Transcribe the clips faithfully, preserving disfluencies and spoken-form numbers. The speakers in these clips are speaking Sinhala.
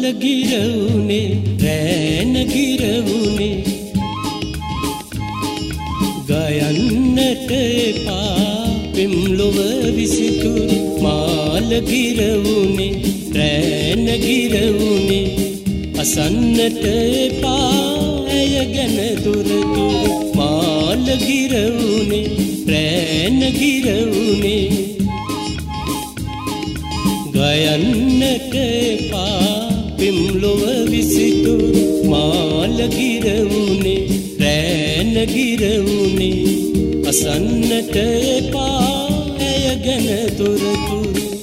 ගිරවුනේ රැන ගිරවුනේ ගයන්නට එපා පෙම්ලොව විසිතුරු මාල ගිරවුනේ රැන ගිරවුනේ අසන්නට එපා ඇය ගැන දුරදුරු මාල ගිරවුනේ රැන ගිරවුනේ ගයන්නට එපා පෙම්ලොව විසිතුරු මාල ගිරවුනේ රැන ගිරවුනේ අසන්නට එපා ඇය ගැන දුරදුරු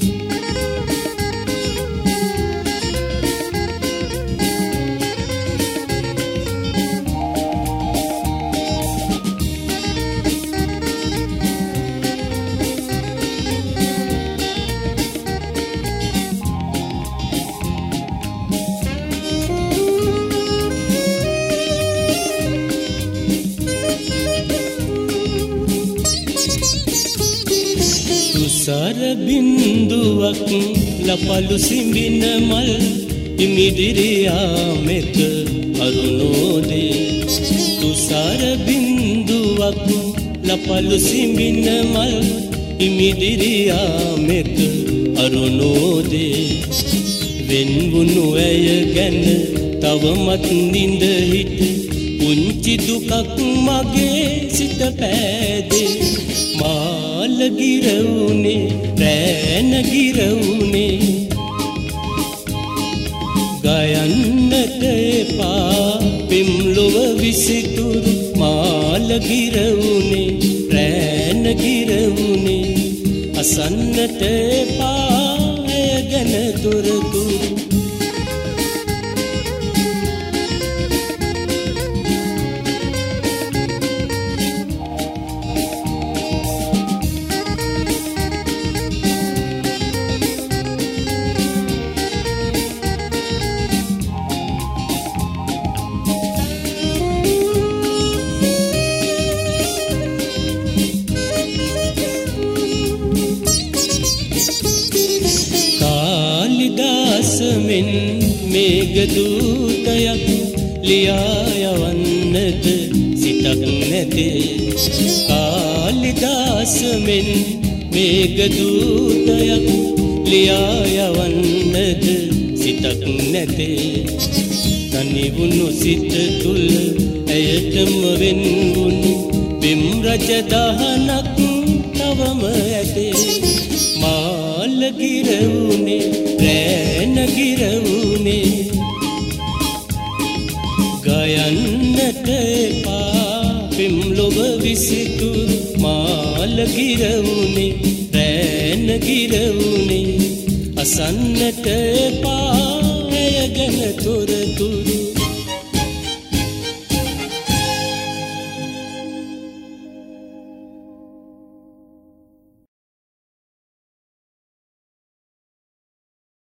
සර බින්දුවක් ලපලු සිඹින මල් ඉමිදිරියා මෙත අරුණෝදේ තුසර බින්දුවක් ලපලු සිඹින මල් ඉමිදිරියා මෙත අරුණෝදේ වෙන්වුණු ඇය ගැන තවමත් නිඳ හිට පුංචි දුකක් මගේ සිත පෑදේ මාල ගිරවුනේ රැන ගිරවුනේ ගයන්නට එපා පෙම්ලොව විසිතුරු මාල ගිරවුනේ රැන ගිරවුනේ අසන්නට එපා ඇය ගැන දුරදුරු මෙන් මේඝදූතයක් ලියා යවන්නට සිතක් නැතේ කාලිදාස මෙන් මේඝදූතයක් ලියා යවන්නට සිතක් නැතේ තනි වුණු සිත තුල ඇයටම වෙන් වුණු බිම් රජ දහනක් තවම ඇතේ මාල ගිරවුනේ රැන ගිරවුනේ ගයන්නට එපා පෙම්ලොව විසිතුරු මාල ගිරවුනේ රැන ගිරවුනේ අසන්නට එපා ඇය ගැන තොරතුරු